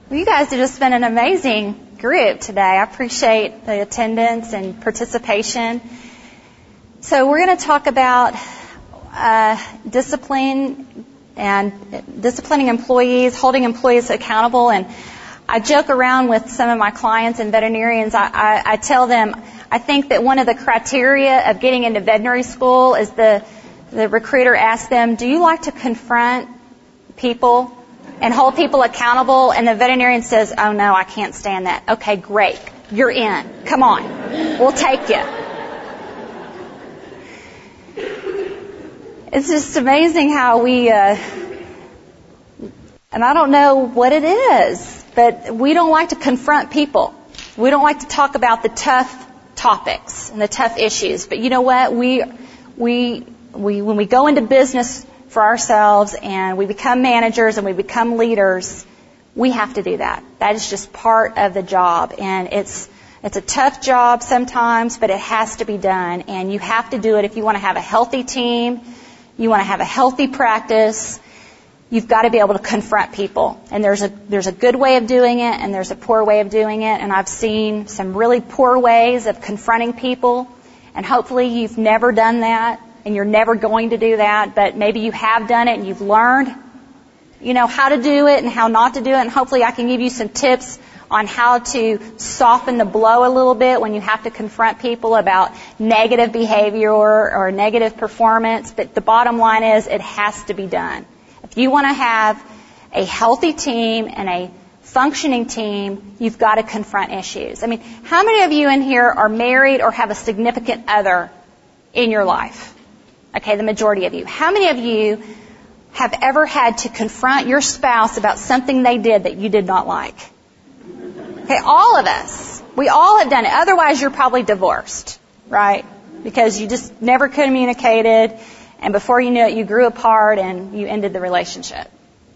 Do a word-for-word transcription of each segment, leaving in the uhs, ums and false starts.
Well, you guys have just been an amazing group today. I appreciate the attendance and participation. So we're going to talk about uh, discipline and disciplining employees, holding employees accountable. And I joke around with some of my clients and veterinarians. I, I, I tell them I think that one of the criteria of getting into veterinary school is the the recruiter asks them, do you like to confront people and hold people accountable? And the veterinarian says, oh no, I can't stand that. Okay, great. You're in. Come on. We'll take you. It's just amazing how we, uh, and I don't know what it is, but we don't like to confront people. We don't like to talk about the tough topics and the tough issues. But you know what? We, we, we, when we go into business for ourselves and we become managers and we become leaders, we have to do that. That is just part of the job. And it's, it's a tough job sometimes, but it has to be done. And you have to do it if you want to have a healthy team, you want to have a healthy practice. You've got to be able to confront people. And there's a, there's a good way of doing it and there's a poor way of doing it. And I've seen some really poor ways of confronting people. And hopefully you've never done that and you're never going to do that. But maybe you have done it and you've learned, you know, how to do it and how not to do it. And hopefully I can give you some tips on how to soften the blow a little bit when you have to confront people about negative behavior or, or negative performance. But the bottom line is it has to be done. If you want to have a healthy team and a functioning team, you've got to confront issues. I mean, how many of you in here are married or have a significant other in your life? Okay, the majority of you. How many of you have ever had to confront your spouse about something they did that you did not like? Okay, all of us. We all have done it. Otherwise, you're probably divorced, right? Because you just never communicated. And before you knew it, you grew apart and you ended the relationship.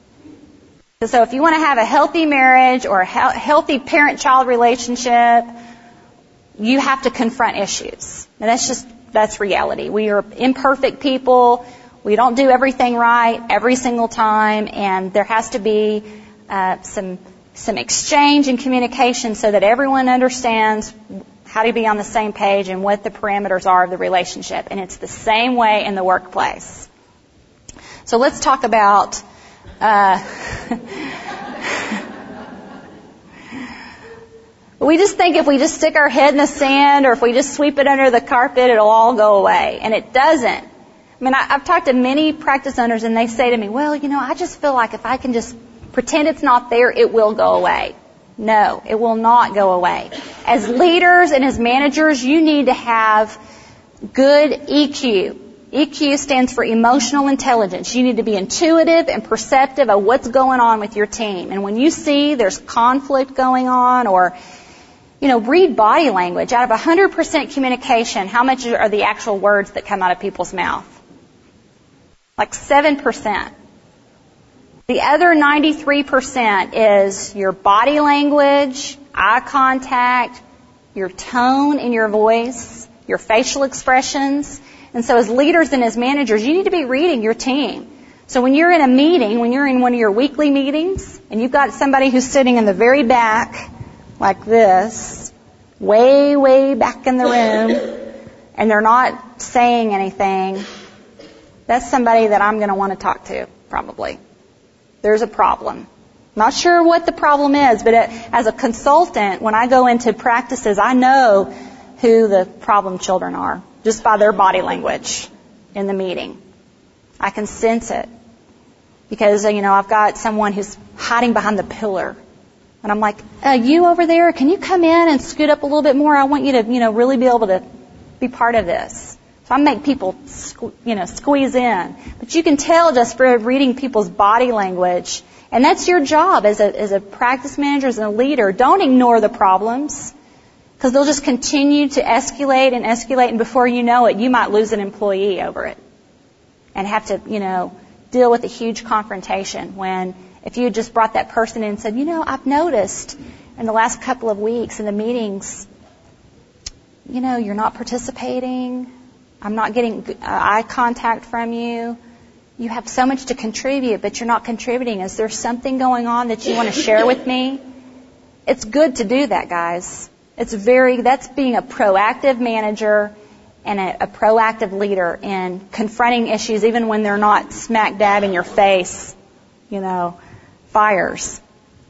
So if you want to have a healthy marriage or a healthy parent-child relationship, you have to confront issues. And that's just, that's reality. We are imperfect people. We don't do everything right every single time. And there has to be uh, some some exchange and communication so that everyone understands how to be on the same page and what the parameters are of the relationship. And it's the same way in the workplace. So let's talk about uh, we just think if we just stick our head in the sand or if we just sweep it under the carpet, it'll all go away. And it doesn't. I mean, I, I've talked to many practice owners and they say to me, well, you know, I just feel like if I can just pretend it's not there, it will go away. No, it will not go away. As leaders and as managers, you need to have good E Q. E Q stands for emotional intelligence. You need to be intuitive and perceptive of what's going on with your team. And when you see there's conflict going on or, you know, read body language. Out of one hundred percent communication, how much are the actual words that come out of people's mouth? Like seven percent. The other ninety-three percent is your body language, eye contact, your tone in your voice, your facial expressions. And so as leaders and as managers, you need to be reading your team. So when you're in a meeting, when you're in one of your weekly meetings, and you've got somebody who's sitting in the very back, like this, way, way back in the room, and they're not saying anything, that's somebody that I'm going to want to talk to, probably. There's a problem. Not sure what the problem is, but as a consultant, when I go into practices, I know who the problem children are just by their body language in the meeting. I can sense it because, you know, I've got someone who's hiding behind the pillar. And I'm like, uh, you over there, can you come in and scoot up a little bit more? I want you to, you know, really be able to be part of this. So I make people, you know, squeeze in. But you can tell just for reading people's body language. And that's your job as a, as a practice manager, as a leader. Don't ignore the problems because they'll just continue to escalate and escalate. And before you know it, you might lose an employee over it and have to, you know, deal with a huge confrontation when if you had just brought that person in and said, you know, I've noticed in the last couple of weeks in the meetings, you know, you're not participating. I'm not getting eye contact from you. You have so much to contribute, but you're not contributing. Is there something going on that you want to share with me? It's good to do that, guys. It's very, that's being a proactive manager and a, a proactive leader in confronting issues even when they're not smack dab in your face, you know, fires.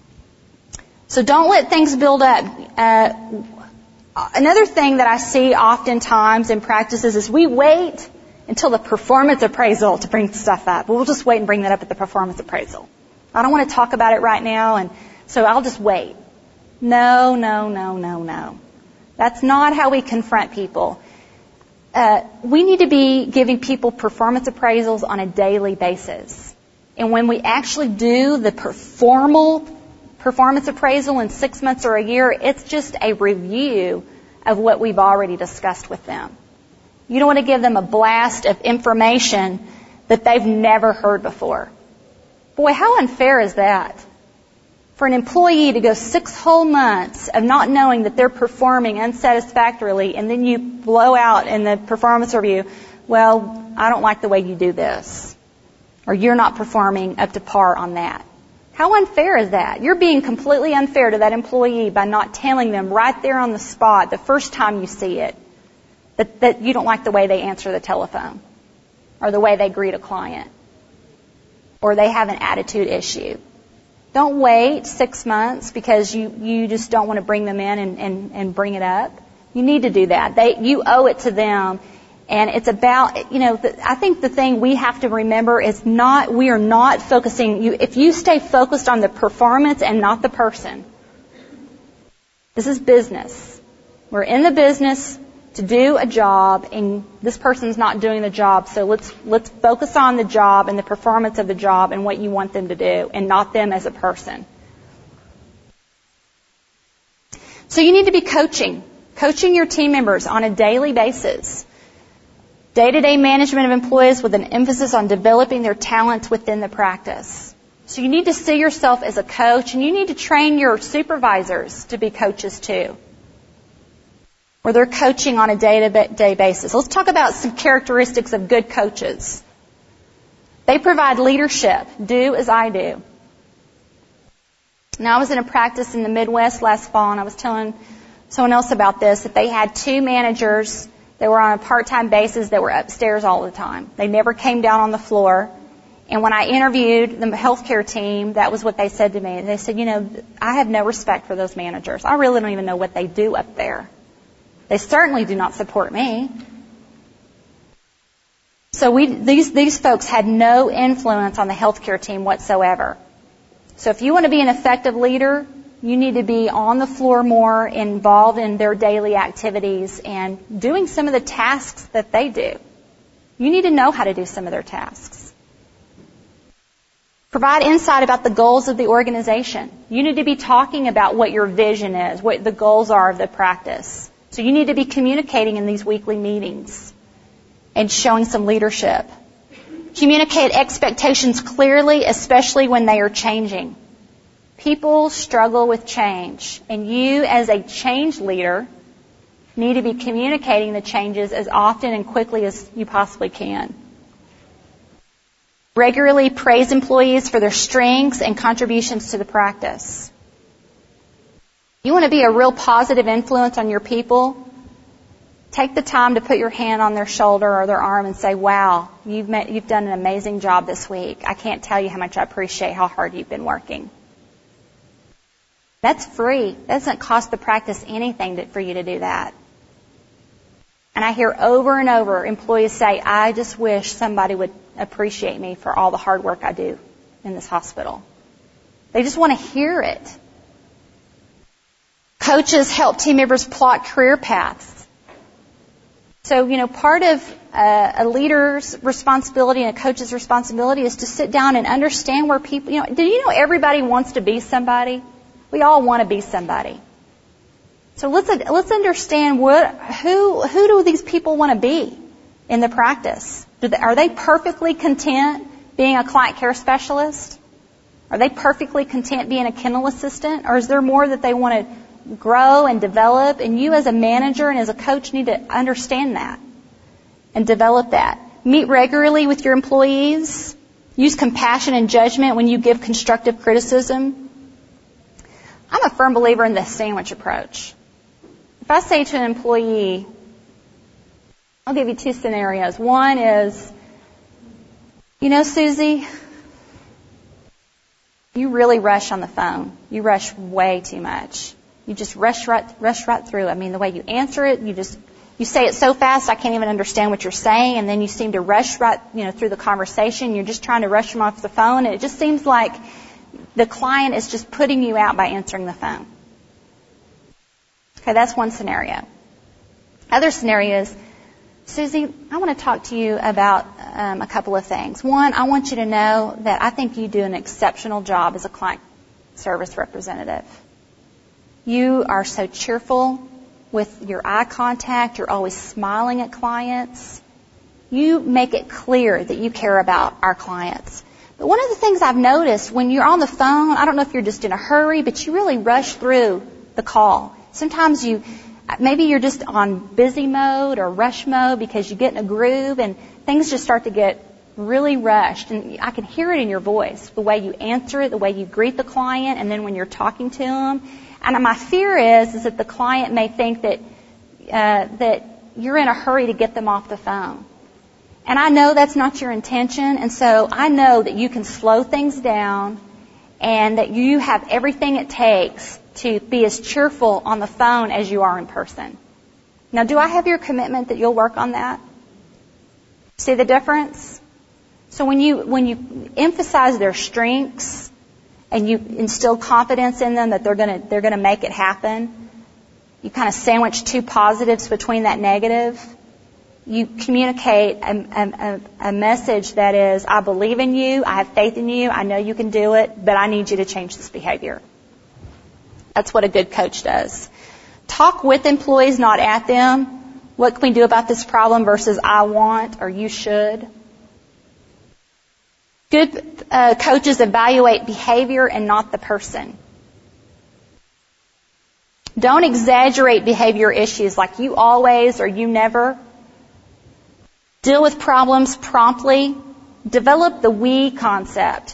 So don't let things build up. Uh, another thing that I see oftentimes in practices is we wait until the performance appraisal to bring stuff up. We'll just wait and bring that up at the performance appraisal. I don't want to talk about it right now, and so I'll just wait. No, no, no, no, no. That's not how we confront people. Uh, we need to be giving people performance appraisals on a daily basis. And when we actually do the formal performance appraisal in six months or a year, it's just a review of what we've already discussed with them. You don't want to give them a blast of information that they've never heard before. Boy, how unfair is that? For an employee to go six whole months of not knowing that they're performing unsatisfactorily, and then you blow out in the performance review, well, I don't like the way you do this, or you're not performing up to par on that. How unfair is that? You're being completely unfair to that employee by not telling them right there on the spot the first time you see it that, that you don't like the way they answer the telephone, or the way they greet a client, or they have an attitude issue. Don't wait six months because you, you just don't want to bring them in and, and, and bring it up. You need to do that. They, you owe it to them. And it's about, you know, the, I think the thing we have to remember is not, we are not focusing, you, if you stay focused on the performance and not the person, this is business. We're in the business to do a job, and this person's not doing the job, so let's let's focus on the job and the performance of the job and what you want them to do, and not them as a person. So you need to be coaching, coaching your team members on a daily basis. Day-to-day management of employees with an emphasis on developing their talents within the practice. So you need to see yourself as a coach, and you need to train your supervisors to be coaches too, where they're coaching on a day-to-day basis. Let's talk about some characteristics of good coaches. They provide leadership. Do as I do. Now, I was in a practice in the Midwest last fall, and I was telling someone else about this, that they had two managers that were on a part-time basis that were upstairs all the time. They never came down on the floor. And when I interviewed the healthcare team, that was what they said to me. And they said, you know, I have no respect for those managers. I really don't even know what they do up there. They certainly do not support me. So we, these, these folks had no influence on the healthcare team whatsoever. So if you want to be an effective leader, you need to be on the floor more, involved in their daily activities and doing some of the tasks that they do. You need to know how to do some of their tasks. Provide insight about the goals of the organization. You need to be talking about what your vision is, what the goals are of the practice. So you need to be communicating in these weekly meetings and showing some leadership. Communicate expectations clearly, especially when they are changing. People struggle with change, and you as a change leader need to be communicating the changes as often and quickly as you possibly can. Regularly praise employees for their strengths and contributions to the practice. You want to be a real positive influence on your people? Take the time to put your hand on their shoulder or their arm and say, wow, you've, met, you've done an amazing job this week. I can't tell you how much I appreciate how hard you've been working. That's free. That doesn't cost the practice anything to, for you to do that. And I hear over and over employees say, I just wish somebody would appreciate me for all the hard work I do in this hospital. They just want to hear it. Coaches help team members plot career paths. So, you know, part of uh, a leader's responsibility and a coach's responsibility is to sit down and understand where people, you know, do you know everybody wants to be somebody? We all want to be somebody. So let's let's understand what who who do these people want to be in the practice? Do they, are they perfectly content being a client care specialist? Are they perfectly content being a kennel assistant? Or is there more that they want to grow and develop? And you as a manager and as a coach need to understand that and develop that. Meet regularly with your employees. Use compassion and judgment when you give constructive criticism. I'm a firm believer in the sandwich approach. If I say to an employee, I'll give you two scenarios. One is, you know, Susie, you really rush on the phone. You rush way too much. You just rush right, rush right through. I mean, the way you answer it, you just, you say it so fast I can't even understand what you're saying, and then you seem to rush right, you know, through the conversation. You're just trying to rush them off the phone, and it just seems like the client is just putting you out by answering the phone. Okay, that's one scenario. Other scenario is, Susie, I want to talk to you about um, a couple of things. One, I want you to know that I think you do an exceptional job as a client service representative. You are so cheerful with your eye contact. You're always smiling at clients. You make it clear that you care about our clients. But one of the things I've noticed when you're on the phone, I don't know if you're just in a hurry, but you really rush through the call. Sometimes you, maybe you're just on busy mode or rush mode because you get in a groove and things just start to get really rushed. And I can hear it in your voice, the way you answer it, the way you greet the client, and then when you're talking to them. And my fear is, is that the client may think that uh, that you're in a hurry to get them off the phone. And I know that's not your intention, and so I know that you can slow things down and that you have everything it takes to be as cheerful on the phone as you are in person. Now, do I have your commitment that you'll work on that? See the difference? So when you when you emphasize their strengths and you instill confidence in them that they're going to they're going to make it happen, you kind of sandwich two positives between that negative. You communicate a, a, a message that is, I believe in you, I have faith in you, I know you can do it, but I need you to change this behavior. That's what a good coach does. Talk with employees, not at them. What can we do about this problem versus I want or you should? Good uh, coaches evaluate behavior and not the person. Don't exaggerate behavior issues like you always or you never. Deal with problems promptly. Develop the we concept.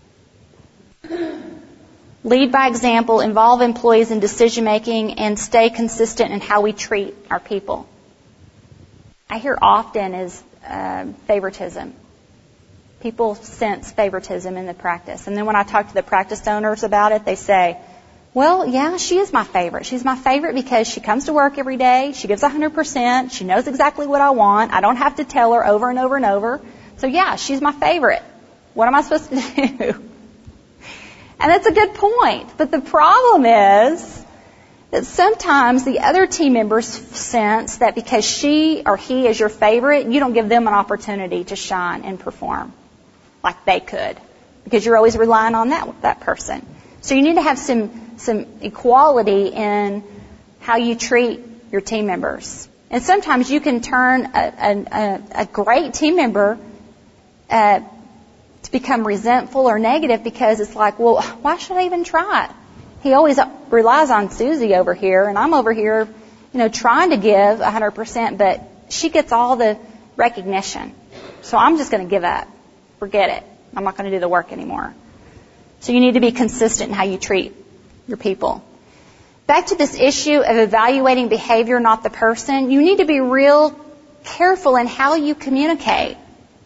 Lead by example. Involve employees in decision making and stay consistent in how we treat our people. I hear often is uh, favoritism. People sense favoritism in the practice. And then when I talk to the practice owners about it, they say, well, yeah, she is my favorite. She's my favorite because she comes to work every day. She gives one hundred percent. She knows exactly what I want. I don't have to tell her over and over and over. So, yeah, she's my favorite. What am I supposed to do? And that's a good point. But the problem is that sometimes the other team members sense that because she or he is your favorite, you don't give them an opportunity to shine and perform like they could because you're always relying on that that person. So you need to have some some equality in how you treat your team members. And sometimes you can turn a, a, a great team member uh, to become resentful or negative because it's like, well, why should I even try it? He always relies on Susie over here, and I'm over here, you know, trying to give one hundred percent, but she gets all the recognition. So I'm just going to give up. Forget it. I'm not going to do the work anymore. So you need to be consistent in how you treat your people. Back to this issue of evaluating behavior, not the person, you need to be real careful in how you communicate.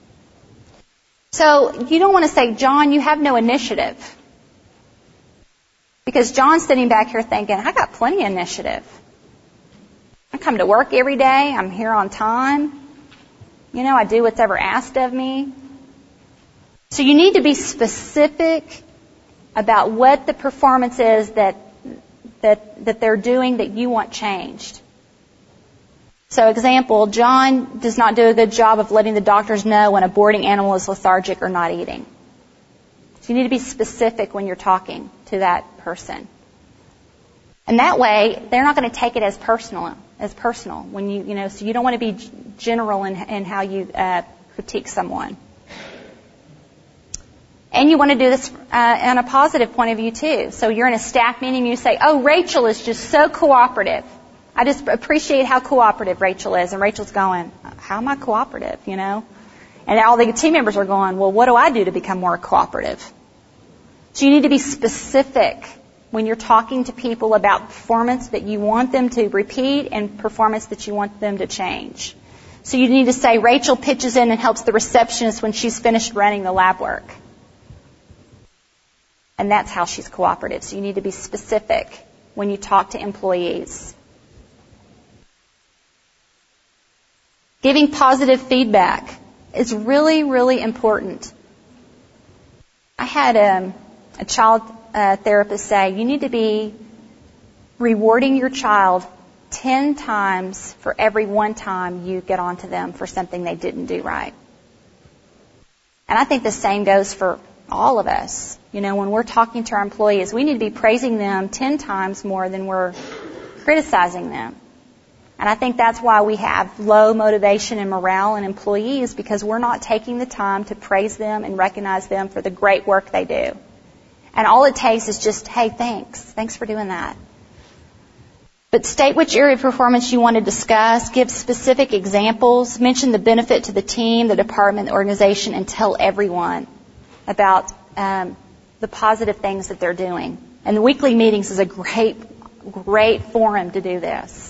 So you don't want to say, John, you have no initiative. Because John's sitting back here thinking, I got plenty of initiative. I come to work every day. I'm here on time. You know, I do what's ever asked of me. So you need to be specific about what the performance is that that that they're doing that you want changed. So, example, John does not do a good job of letting the doctors know when a boarding animal is lethargic or not eating. So you need to be specific when you're talking to that person. And that way, they're not going to take it as personal, as personal when you, you know, so you don't want to be general in, in how you uh, critique someone. And you want to do this uh, on a positive point of view, too. So you're in a staff meeting and you say, oh, Rachel is just so cooperative. I just appreciate how cooperative Rachel is. And Rachel's going, how am I cooperative, you know? And all the team members are going, well, what do I do to become more cooperative? So you need to be specific when you're talking to people about performance that you want them to repeat and performance that you want them to change. So you need to say, Rachel pitches in and helps the receptionist when she's finished running the lab work. And that's how she's cooperative. So you need to be specific when you talk to employees. Giving positive feedback is really, really important. I had a, a child uh, therapist say, you need to be rewarding your child ten times for every one time you get onto them for something they didn't do right. And I think the same goes for all of us. You know, when we're talking to our employees, we need to be praising them ten times more than we're criticizing them. And I think that's why we have low motivation and morale in employees, because we're not taking the time to praise them and recognize them for the great work they do. And all it takes is just, hey, thanks. Thanks for doing that. But state which area of performance you want to discuss, give specific examples, mention the benefit to the team, the department, the organization, and tell everyone about um, the positive things that they're doing. And the weekly meetings is a great, great forum to do this.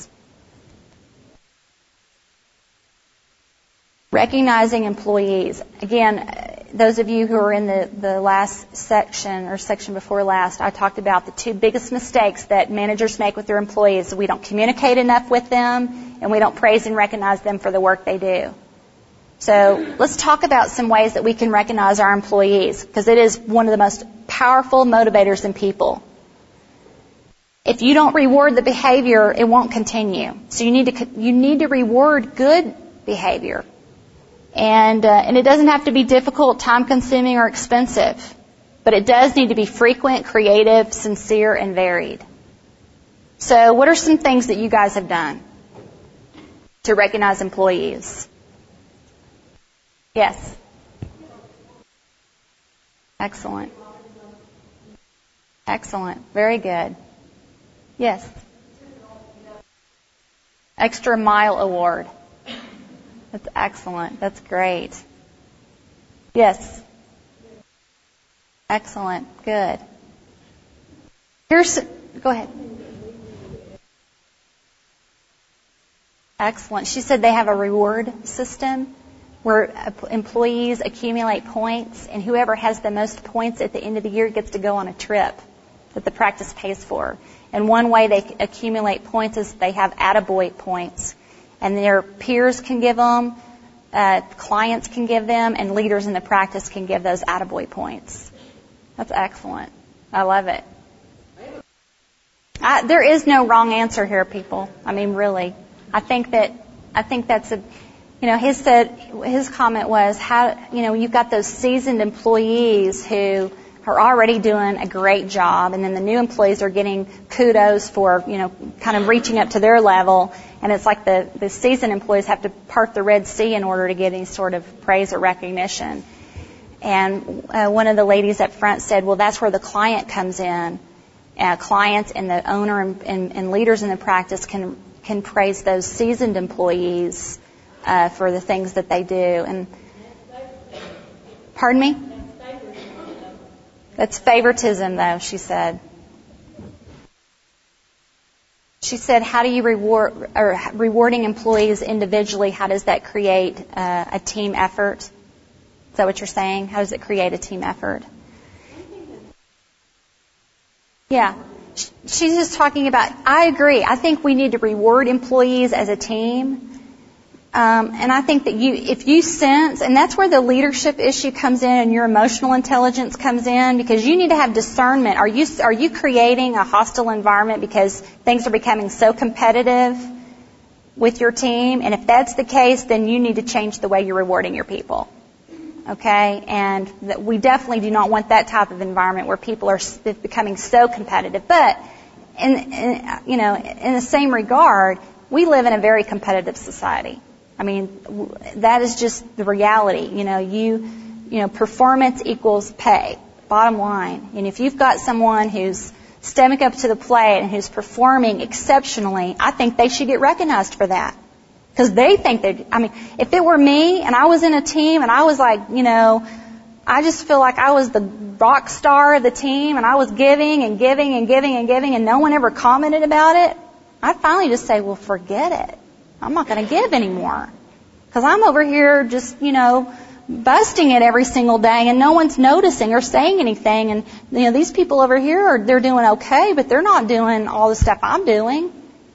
Recognizing employees. Again, those of you who are in the, the last section or section before last, I talked about the two biggest mistakes that managers make with their employees. We don't communicate enough with them, and we don't praise and recognize them for the work they do. So let's talk about some ways that we can recognize our employees, because it is one of the most powerful motivators in people. If you don't reward the behavior, it won't continue. So you need to you need to reward good behavior. And, uh, and it doesn't have to be difficult, time-consuming, or expensive. But it does need to be frequent, creative, sincere, and varied. So what are some things that you guys have done to recognize employees? Yes. Excellent. Excellent. Very good. Yes. Extra Mile Award. That's excellent. That's great. Yes. Excellent. Good. Here's, go ahead. Excellent. She said they have a reward system where employees accumulate points, and whoever has the most points at the end of the year gets to go on a trip that the practice pays for. And one way they accumulate points is they have attaboy points. And their peers can give them, uh, clients can give them, and leaders in the practice can give those attaboy points. That's excellent. I love it. I, there is no wrong answer here, people. I mean, really. I think that, I think that's a, you know, his said, his comment was how, you know, you've got those seasoned employees who are already doing a great job, and then the new employees are getting kudos for, you know, kind of reaching up to their level, and it's like the, the seasoned employees have to part the Red Sea in order to get any sort of praise or recognition. And uh, one of the ladies up front said, well, that's where the client comes in. Uh, clients and the owner and, and, and leaders in the practice can can praise those seasoned employees uh, for the things that they do. And pardon me? That's favoritism, though, she said. She said, how do you reward, or rewarding employees individually, how does that create uh, a team effort? Is that what you're saying? How does it create a team effort? Yeah. She's just talking about, I agree. I think we need to reward employees as a team. Um, and I think that you, if you sense, and that's where the leadership issue comes in and your emotional intelligence comes in, because you need to have discernment. Are you, are you creating a hostile environment because things are becoming so competitive with your team? And if that's the case, then you need to change the way you're rewarding your people. Okay? And that we definitely do not want that type of environment where people are becoming so competitive. But, in, in, you know, in the same regard, we live in a very competitive society. I mean, that is just the reality. You know, you, you know, performance equals pay, bottom line. And if you've got someone who's stepping up to the plate and who's performing exceptionally, I think they should get recognized for that. Because they think they, I mean, if it were me and I was in a team and I was like, you know, I just feel like I was the rock star of the team and I was giving and giving and giving and giving and no one ever commented about it, I'd finally just say, well, forget it. I'm not going to give anymore. Because I'm over here just, you know, busting it every single day and no one's noticing or saying anything. And, you know, these people over here, are they're doing okay, but they're not doing all the stuff I'm doing.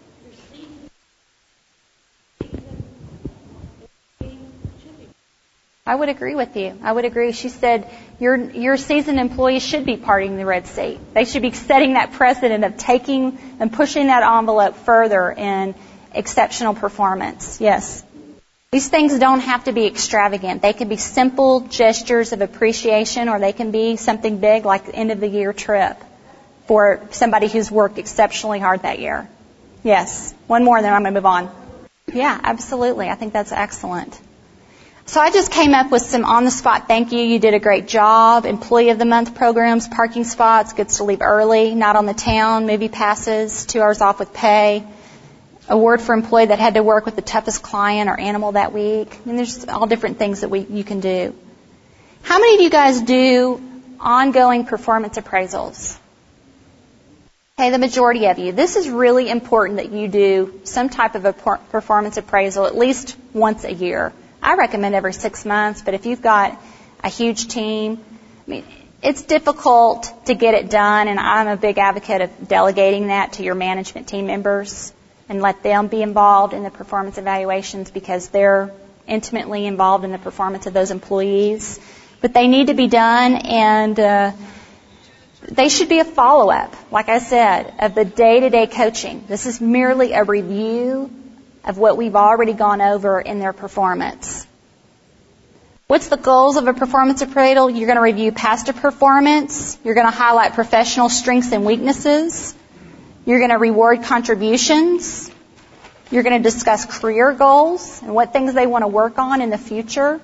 I would agree with you. I would agree. She said your your seasoned employees should be parting the Red Sea. They should be setting that precedent of taking and pushing that envelope further in exceptional performance. Yes. These things don't have to be extravagant. They can be simple gestures of appreciation, or they can be something big like the end of the year trip for somebody who's worked exceptionally hard that year. Yes. One more and then I'm going to move on. Yeah, absolutely. I think that's excellent. So I just came up with some on-the-spot thank you. You did a great job. Employee of the Month programs, parking spots, gets to leave early, not on the town, movie passes, two hours off with pay, award for employee that had to work with the toughest client or animal that week. I mean, there's all different things that we you can do. How many of you guys do ongoing performance appraisals? Okay, the majority of you. This is really important that you do some type of a performance appraisal at least once a year. I recommend every six months, but if you've got a huge team, I mean, it's difficult to get it done, and I'm a big advocate of delegating that to your management team members and let them be involved in the performance evaluations because they're intimately involved in the performance of those employees. But they need to be done, and uh, they should be a follow-up, like I said, of the day-to-day coaching. This is merely a review of what we've already gone over in their performance. What's the goals of a performance appraisal? You're going to review past performance. You're going to highlight professional strengths and weaknesses. You're going to reward contributions. You're going to discuss career goals and what things they want to work on in the future.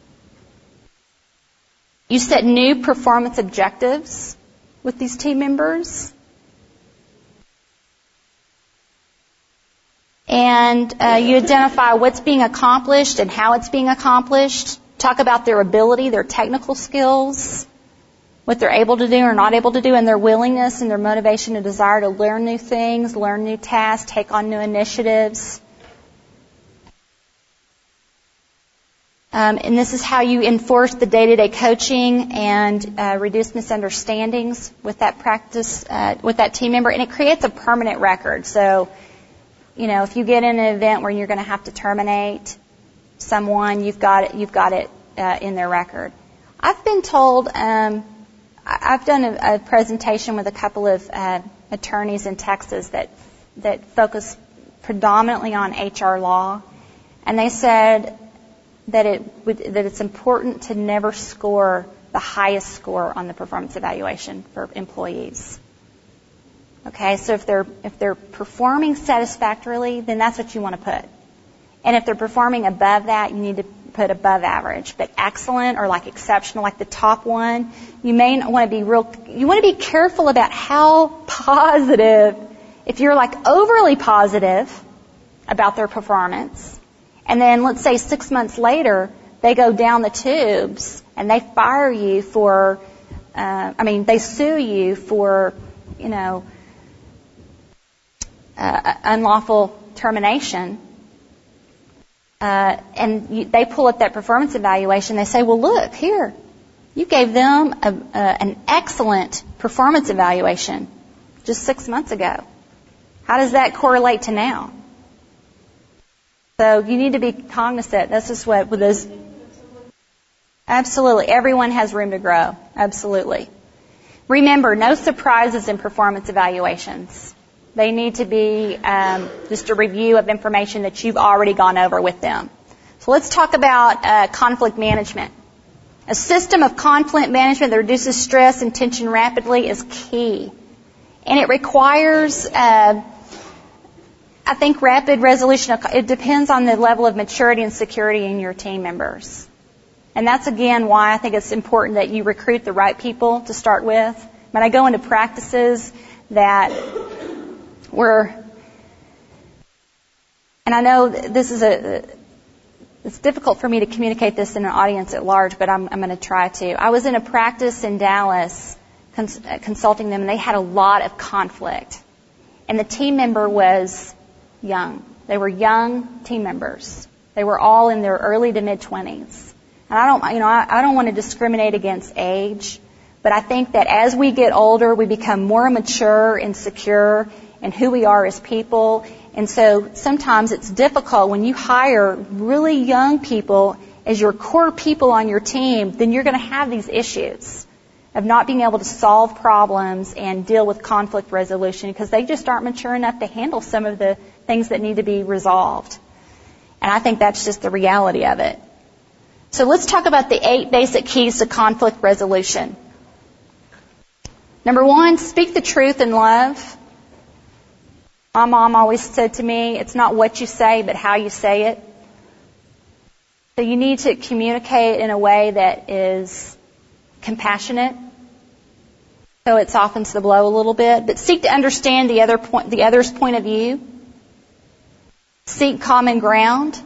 You set new performance objectives with these team members. And uh, you identify what's being accomplished and how it's being accomplished. Talk about their ability, their technical skills, what they're able to do or not able to do, and their willingness and their motivation and desire to learn new things, learn new tasks, take on new initiatives. Um, and this is how you enforce the day-to-day coaching and uh, reduce misunderstandings with that practice, uh, with that team member. And it creates a permanent record. So, you know, if you get in an event where you're going to have to terminate someone, you've got it, you've got it uh, in their record. I've been told, um, I've done a, a presentation with a couple of uh, attorneys in Texas that that focus predominantly on H R law, and they said that it would, that it's important to never score the highest score on the performance evaluation for employees. Okay, so if they're if they're performing satisfactorily, then that's what you want to put. And if they're performing above that, you need to put above average. But excellent or like exceptional, like the top one, you may want to be real. You want to be careful about how positive. If you're like overly positive about their performance, and then let's say six months later they go down the tubes and they fire you for, uh, I mean, they sue you for, you know. Uh, unlawful termination, uh, and you, they pull up that performance evaluation. They say, well, look, here, you gave them a, a, an excellent performance evaluation just six months ago. How does that correlate to now? So you need to be cognizant. This is what with those. Absolutely. Everyone has room to grow. Absolutely. Remember, no surprises in performance evaluations. They need to be um, just a review of information that you've already gone over with them. So let's talk about uh, conflict management. A system of conflict management that reduces stress and tension rapidly is key. And it requires, uh, I think, rapid resolution. It depends on the level of maturity and security in your team members. And that's, again, why I think it's important that you recruit the right people to start with. When I go into practices that were, and and I know this is a, it's difficult for me to communicate this in an audience at large, but I'm, I'm going to try to. I was in a practice in Dallas cons- consulting them, and they had a lot of conflict. And the team member was young. They were young team members. They were all in their early to mid-twenties. And I don't, you know, I, I don't want to discriminate against age, but I think that as we get older, we become more mature and secure in who we are as people. And so sometimes it's difficult when you hire really young people as your core people on your team, then you're going to have these issues of not being able to solve problems and deal with conflict resolution because they just aren't mature enough to handle some of the things that need to be resolved. And I think that's just the reality of it. So let's talk about the eight basic keys to conflict resolution. Number one, speak the truth in love. My mom always said to me, it's not what you say, but how you say it. So you need to communicate in a way that is compassionate, so it softens the blow a little bit. But seek to understand the other point, the other's point of view. Seek common ground.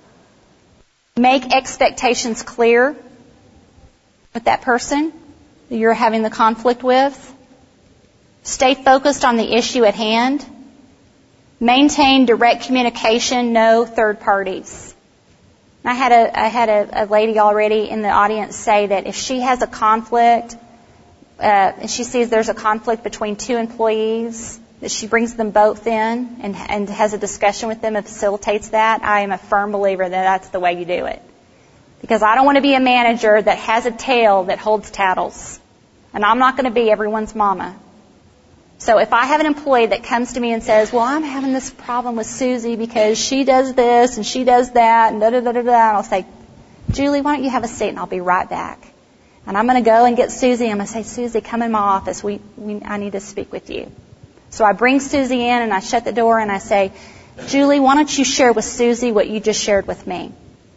Make expectations clear with that person that you're having the conflict with. Stay focused on the issue at hand. Maintain direct communication, no third parties. I had a I had a, a lady already in the audience say that if she has a conflict, uh, and she sees there's a conflict between two employees, that she brings them both in and, and has a discussion with them and facilitates that. I am a firm believer that that's the way you do it. Because I don't want to be a manager that has a tail that holds tattles. And I'm not going to be everyone's mama. So if I have an employee that comes to me and says, well, I'm having this problem with Susie because she does this and she does that and da da da da da, and I'll say, Julie, why don't you have a seat and I'll be right back. And I'm going to go and get Susie and I'm going to say, Susie, come in my office. We, we I need to speak with you. So I bring Susie in and I shut the door and I say, Julie, why don't you share with Susie what you just shared with me?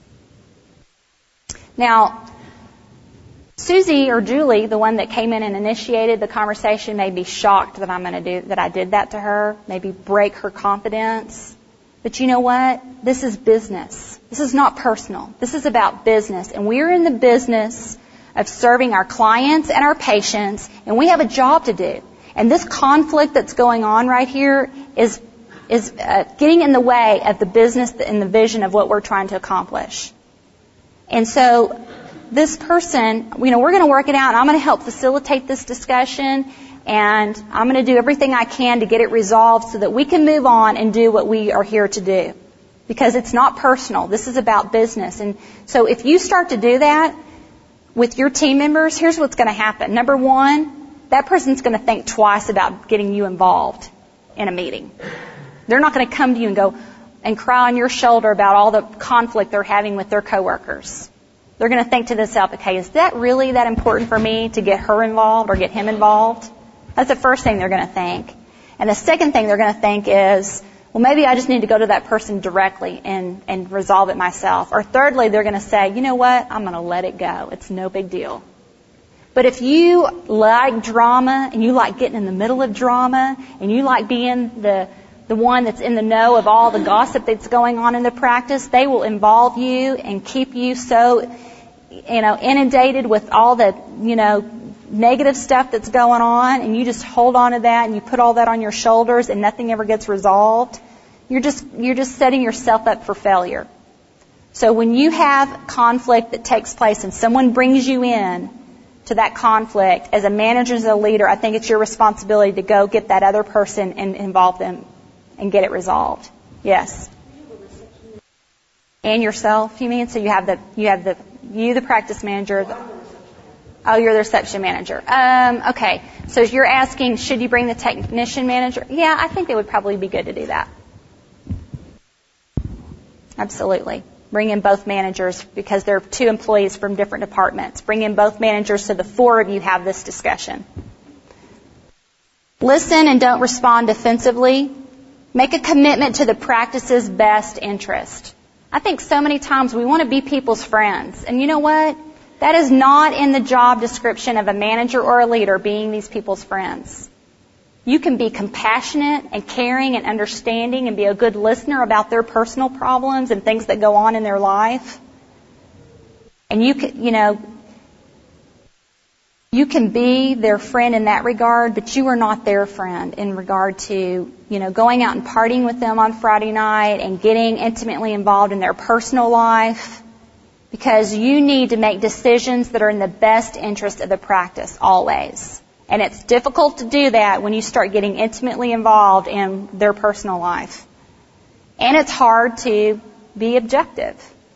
Now, Susie or Julie, the one that came in and initiated the conversation, may be shocked that I'm going to do that I did that to her, maybe break her confidence. But you know what? This is business. This is not personal. This is about business. And we're in the business of serving our clients and our patients, and we have a job to do. And this conflict that's going on right here is is uh, getting in the way of the business and the vision of what we're trying to accomplish. And so this person, you know, we're going to work it out, and I'm going to help facilitate this discussion, and I'm going to do everything I can to get it resolved so that we can move on and do what we are here to do. Because it's not personal. This is about business. And so if you start to do that with your team members, here's what's going to happen. Number one, that person's going to think twice about getting you involved in a meeting. They're not going to come to you and go and cry on your shoulder about all the conflict they're having with their coworkers. They're going to think to themselves, okay, is that really that important for me to get her involved or get him involved? That's the first thing they're going to think. And the second thing they're going to think is, well, maybe I just need to go to that person directly and, and resolve it myself. Or thirdly, they're going to say, you know what, I'm going to let it go. It's no big deal. But if you like drama and you like getting in the middle of drama and you like being the the one that's in the know of all the gossip that's going on in the practice, they will involve you and keep you so, you know, inundated with all the, you know, negative stuff that's going on, and you just hold on to that and you put all that on your shoulders and nothing ever gets resolved. You're just you're just setting yourself up for failure. So when you have conflict that takes place and someone brings you in to that conflict, as a manager, as a leader, I think it's your responsibility to go get that other person and involve them and get it resolved. Yes. And yourself, you mean? So you have the you have the you the practice manager. The, oh, you're the reception manager. Um, okay. So you're asking, should you bring the technician manager? Yeah, I think it would probably be good to do that. Absolutely. Bring in both managers because there are two employees from different departments. Bring in both managers so the four of you have this discussion. Listen and don't respond defensively. Make a commitment to the practice's best interest. I think so many times we want to be people's friends. And you know what? That is not in the job description of a manager or a leader, being these people's friends. You can be compassionate and caring and understanding and be a good listener about their personal problems and things that go on in their life. And you can, you know, you can be their friend in that regard, but you are not their friend in regard to, you know, going out and partying with them on Friday night and getting intimately involved in their personal life, because you need to make decisions that are in the best interest of the practice always. And it's difficult to do that when you start getting intimately involved in their personal life. And it's hard to be objective.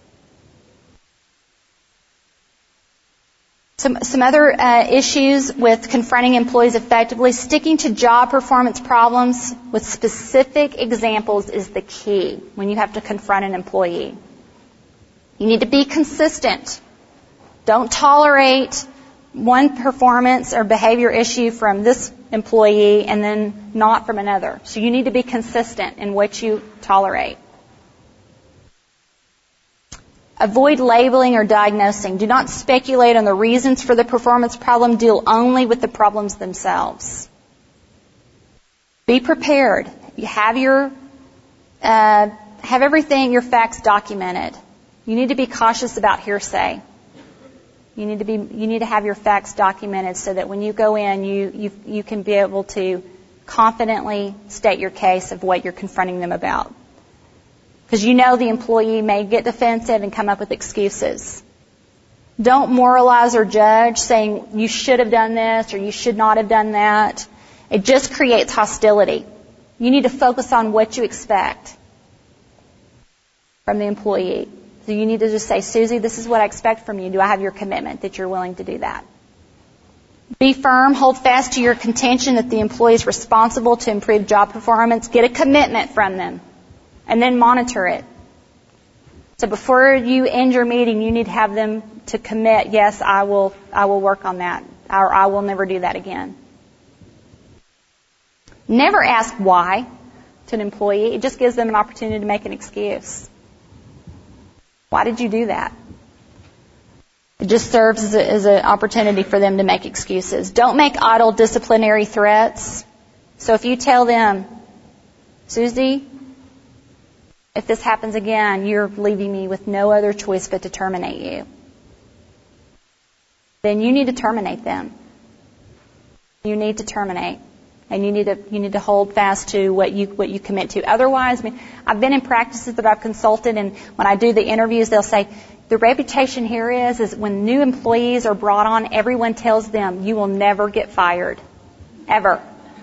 Some, some other uh, issues with confronting employees effectively, sticking to job performance problems with specific examples is the key when you have to confront an employee. You need to be consistent. Don't tolerate one performance or behavior issue from this employee and then not from another. So you need to be consistent in what you tolerate. Avoid labeling or diagnosing. Do not speculate on the reasons for the performance problem. Deal only with the problems themselves. Be prepared. You have your, uh, have everything, your facts documented. You need to be cautious about hearsay. You need to be, you need to have your facts documented so that when you go in, you, you, you can be able to confidently state your case of what you're confronting them about. Because you know the employee may get defensive and come up with excuses. Don't moralize or judge, saying you should have done this or you should not have done that. It just creates hostility. You need to focus on what you expect from the employee. So you need to just say, Susie, this is what I expect from you. Do I have your commitment that you're willing to do that? Be firm. Hold fast to your contention that the employee is responsible to improve job performance. Get a commitment from them. And then monitor it. So before you end your meeting, you need to have them to commit, yes, I will, I will work on that, or I will never do that again. Never ask why to an employee. It just gives them an opportunity to make an excuse. Why did you do that? It just serves as, a, as an opportunity for them to make excuses. Don't make idle disciplinary threats. So if you tell them, Susie, if this happens again, you're leaving me with no other choice but to terminate you. Then you need to terminate them. You need to terminate. And you need to you need to hold fast to what you what you commit to. Otherwise, I mean, I've been in practices that I've consulted, and when I do the interviews, they'll say, the reputation here is, is when new employees are brought on, everyone tells them, you will never get fired. Ever.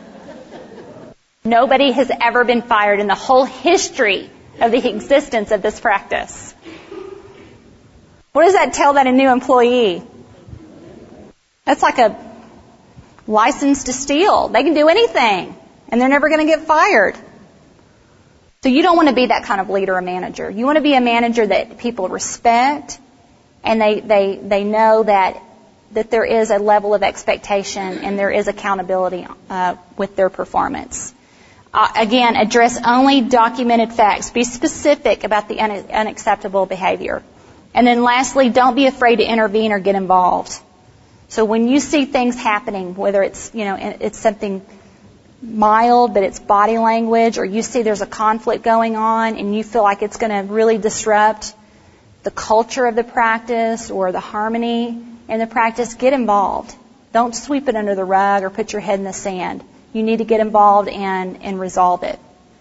Nobody has ever been fired in the whole history of the existence of this practice. What does that tell that a new employee? That's like a license to steal. They can do anything, and they're never going to get fired. So you don't want to be that kind of leader or manager. You want to be a manager that people respect, and they, they, they know that, that there is a level of expectation and there is accountability uh, with their performance. Uh, again, address only documented facts. Be specific about the un- unacceptable behavior. And then lastly, don't be afraid to intervene or get involved. So when you see things happening, whether it's, you know, it's something mild, but it's body language, or you see there's a conflict going on and you feel like it's going to really disrupt the culture of the practice or the harmony in the practice, get involved. Don't sweep it under the rug or put your head in the sand. You need to get involved and, and resolve it.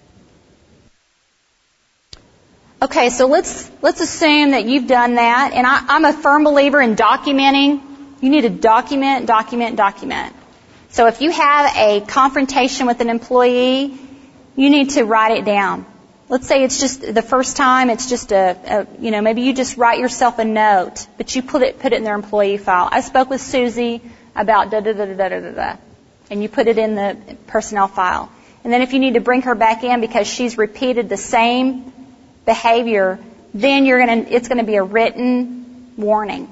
Okay, so let's let's assume that you've done that, and I, I'm a firm believer in documenting. You need to document, document, document. So if you have a confrontation with an employee, you need to write it down. Let's say it's just the first time, it's just a, a you know, maybe you just write yourself a note, but you put it put it in their employee file. I spoke with Susie about da da da da da da da. And you put it in the personnel file. And then if you need to bring her back in because she's repeated the same behavior, then you're going to, it's going to be a written warning.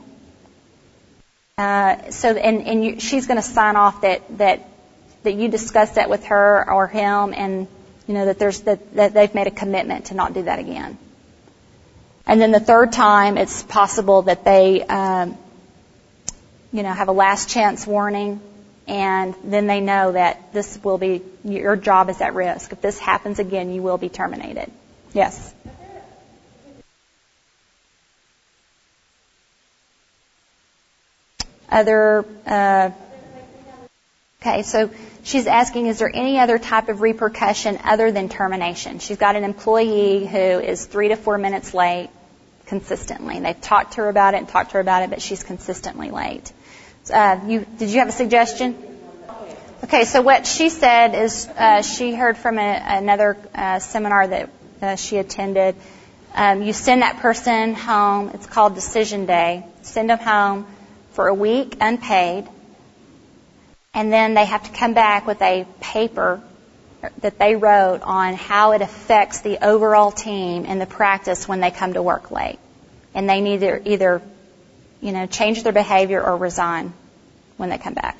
Uh, so, and, and you, she's going to sign off that, that, that you discussed that with her or him, and, you know, that there's, that, that they've made a commitment to not do that again. And then the third time, it's possible that they, um, you know, have a last chance warning. And then they know that this will be, your job is at risk. If this happens again, you will be terminated. Yes? Other, uh, okay, so she's asking, is there any other type of repercussion other than termination? She's got an employee who is three to four minutes late consistently. They've talked to her about it and talked to her about it, but she's consistently late. Uh, you, did you have a suggestion? Okay, so what she said is uh, she heard from a, another uh, seminar that uh, she attended. Um, you send that person home. It's called Decision Day. Send them home for a week unpaid, and then they have to come back with a paper that they wrote on how it affects the overall team and the practice when they come to work late. And they need to either, you know, change their behavior or resign when they come back.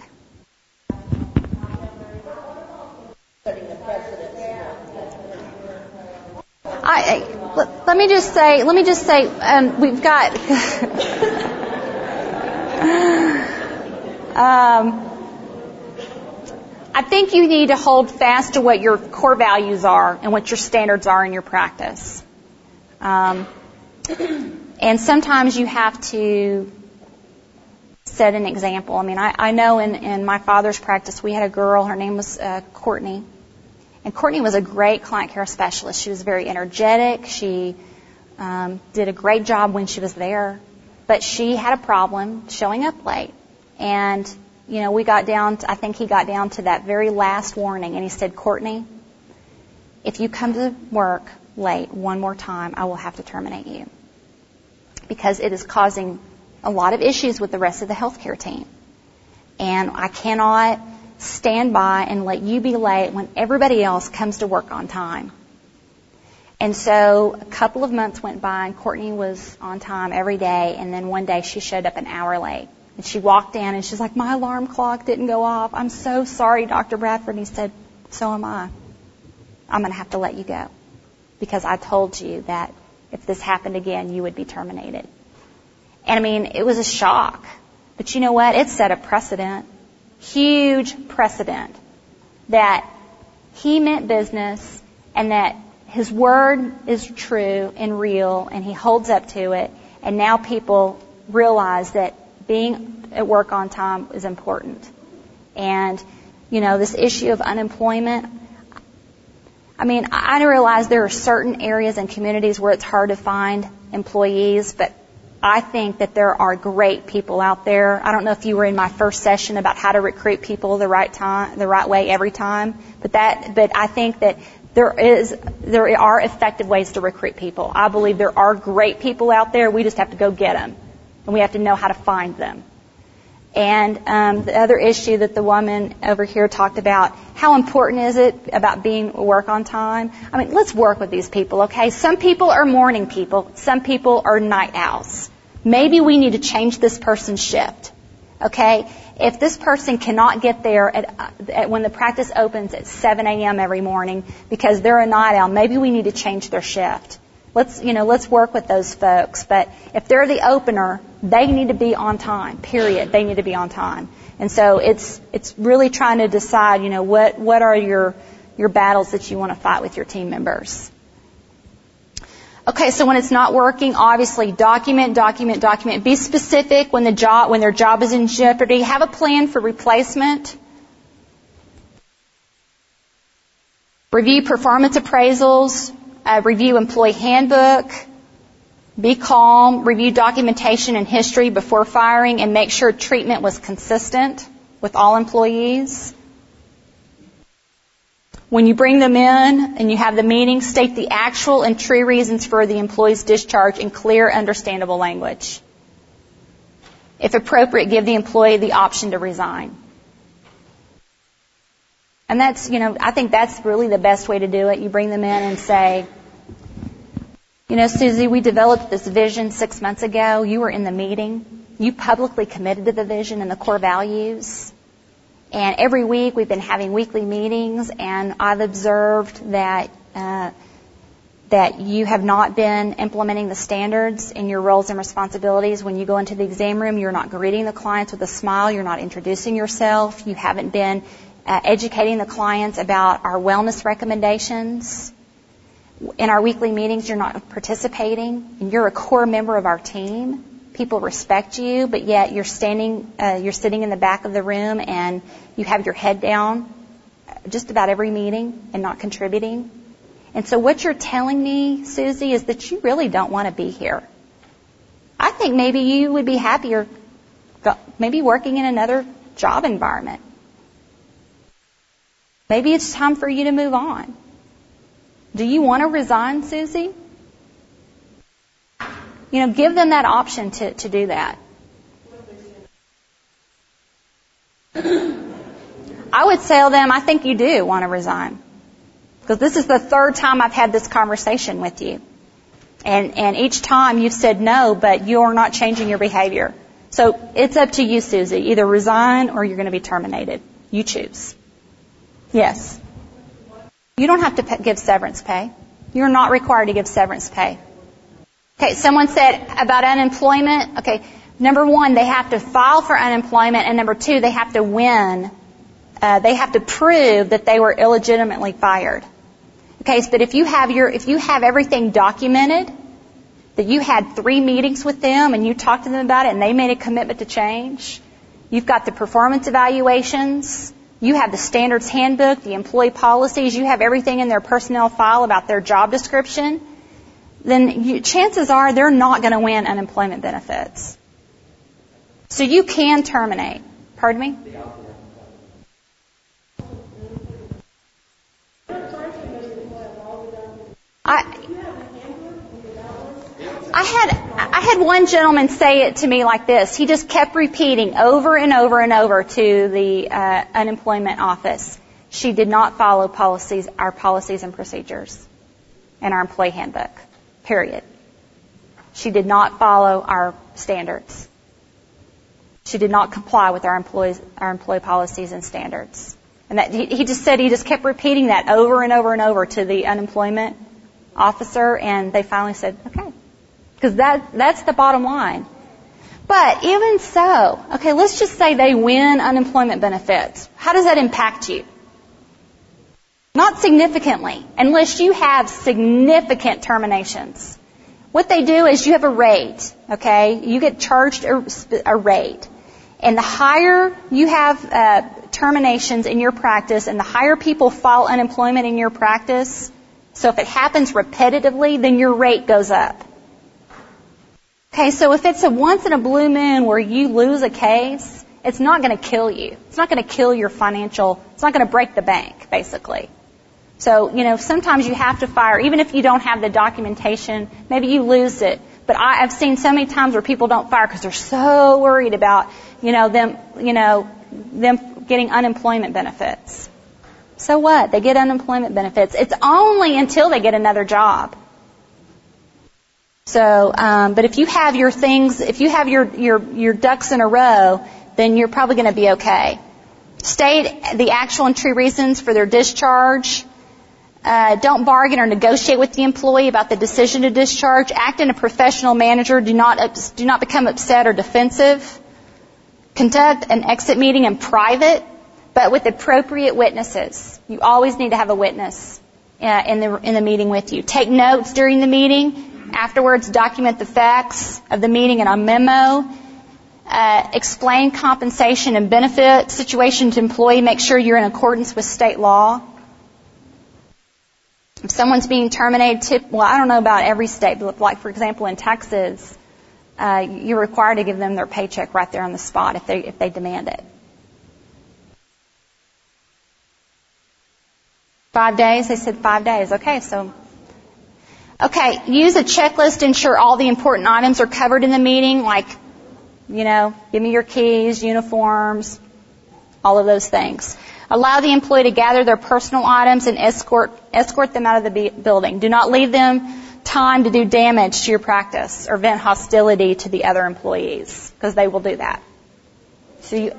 I, let, let me just say, let me just say, um, we've got, um, I think you need to hold fast to what your core values are and what your standards are in your practice. Um, and sometimes you have to set an example. I mean, I, I know in, in my father's practice, we had a girl, her name was uh, Courtney. And Courtney was a great client care specialist. She was very energetic. She um, did a great job when she was there. But she had a problem showing up late. And, you know, we got down, to, I think he got down to that very last warning. And he said, Courtney, if you come to work late one more time, I will have to terminate you. Because it is causing a lot of issues with the rest of the healthcare team. And I cannot stand by and let you be late when everybody else comes to work on time. And so a couple of months went by and Courtney was on time every day, and then one day she showed up an hour late. And she walked in and she's like, my alarm clock didn't go off. I'm so sorry, Doctor Bradford. And he said, so am I. I'm going to have to let you go because I told you that if this happened again, you would be terminated. And I mean, it was a shock. But you know what? It set a precedent. Huge precedent that he meant business and that his word is true and real and he holds up to it, and now people realize that being at work on time is important. And, you know, this issue of unemployment, I mean, I realize there are certain areas and communities where it's hard to find employees, but I think that there are great people out there. I don't know if you were in my first session about how to recruit people the right time, the right way every time, but that, but I think that there is, there are effective ways to recruit people. I believe there are great people out there. We just have to go get them, and we have to know how to find them. And um, the other issue that the woman over here talked about, how important is it about being work on time? I mean, let's work with these people, okay? Some people are morning people. Some people are night owls. Maybe we need to change this person's shift, okay? If this person cannot get there at, at when the practice opens at seven a.m. every morning because they're a night owl, maybe we need to change their shift. Let's, you know, let's work with those folks. But if they're the opener, they need to be on time, period. They need to be on time. And so it's, it's really trying to decide, you know, what, what are your, your battles that you want to fight with your team members. Okay, so when it's not working, obviously document, document, document. Be specific when the job, when their job is in jeopardy. Have a plan for replacement. Review performance appraisals. Uh, review employee handbook. Be calm. Review documentation and history before firing, and make sure treatment was consistent with all employees. When you bring them in and you have the meeting, state the actual and true reasons for the employee's discharge in clear, understandable language. If appropriate, give the employee the option to resign. And that's, you know, I think that's really the best way to do it. You bring them in and say, you know, Susie, we developed this vision six months ago. You were in the meeting. You publicly committed to the vision and the core values. And every week we've been having weekly meetings, and I've observed that uh, that you have not been implementing the standards in your roles and responsibilities. When you go into the exam room, you're not greeting the clients with a smile. You're not introducing yourself. You haven't been uh, educating the clients about our wellness recommendations. In our weekly meetings, you're not participating, and you're a core member of our team. People respect you, but yet you're standing, uh, you're sitting in the back of the room, and you have your head down just about every meeting and not contributing. And so what you're telling me, Susie, is that you really don't want to be here. I think maybe you would be happier maybe working in another job environment. Maybe it's time for you to move on. Do you want to resign, Susie? You know, give them that option to, to do that. I would tell them, I think you do want to resign. Because this is the third time I've had this conversation with you. And, and each time you've said no, but you're not changing your behavior. So it's up to you, Susie. Either resign or you're going to be terminated. You choose. Yes. You don't have to pay, give severance pay. You're not required to give severance pay. Okay, someone said about unemployment. Okay, number one, they have to file for unemployment, and number two, they have to win. Uh, they have to prove that they were illegitimately fired. Okay, but if you have your, if you have everything documented, that you had three meetings with them and you talked to them about it and they made a commitment to change, you've got the performance evaluations, you have the standards handbook, the employee policies, you have everything in their personnel file about their job description, then you, chances are they're not going to win unemployment benefits. So you can terminate. Pardon me? I, I had I had one gentleman say it to me like this. He just kept repeating over and over and over to the uh, unemployment office. She did not follow policies, our policies and procedures, and our employee handbook. Period. She did not follow our standards. She did not comply with our employees, our employee policies and standards. And that he, he just said he just kept repeating that over and over and over to the unemployment officer, and they finally said, okay. Because that, that's the bottom line. But even so, okay, let's just say they win unemployment benefits. How does that impact you? Not significantly, unless you have significant terminations. What they do is you have a rate, okay? You get charged a, a rate. And the higher you have uh, terminations in your practice and the higher people file unemployment in your practice, so if it happens repetitively, then your rate goes up. Okay, so if it's a once in a blue moon where you lose a case, it's not going to kill you. It's not going to kill your financial, it's not going to break the bank, basically. So, you know, sometimes you have to fire, even if you don't have the documentation, maybe you lose it. But I, I've seen so many times where people don't fire because they're so worried about, you know, them, you know, them getting unemployment benefits. So what? They get unemployment benefits. It's only until they get another job. So, um, but if you have your things, if you have your, your, your ducks in a row, then you're probably going to be okay. State the actual and true reasons for their discharge. Uh, don't bargain or negotiate with the employee about the decision to discharge. Act in a professional manner. Do not, do not become upset or defensive. Conduct an exit meeting in private, but with appropriate witnesses. You always need to have a witness uh, in the in the meeting with you. Take notes during the meeting. Afterwards, document the facts of the meeting in a memo. Uh, explain compensation and benefit situation to employee. Make sure you're in accordance with state law. If someone's being terminated, tip, well, I don't know about every state, but like, for example, in Texas, uh, you're required to give them their paycheck right there on the spot if they if they demand it. Five days? They said five days. Okay, so... Okay, use a checklist to ensure all the important items are covered in the meeting, like, you know, give me your keys, uniforms, all of those things. Allow the employee to gather their personal items and escort escort them out of the building. Do not leave them time to do damage to your practice or vent hostility to the other employees, because they will do that. So you,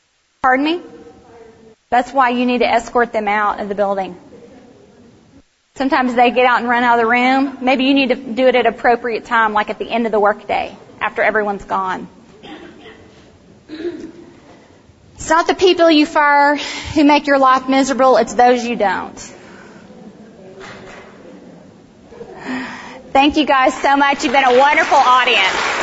pardon me? That's why you need to escort them out of the building. Sometimes they get out and run out of the room. Maybe you need to do it at an appropriate time, like at the end of the workday, after everyone's gone. It's not the people you fire who make your life miserable, it's those you don't. Thank you guys so much. You've been a wonderful audience.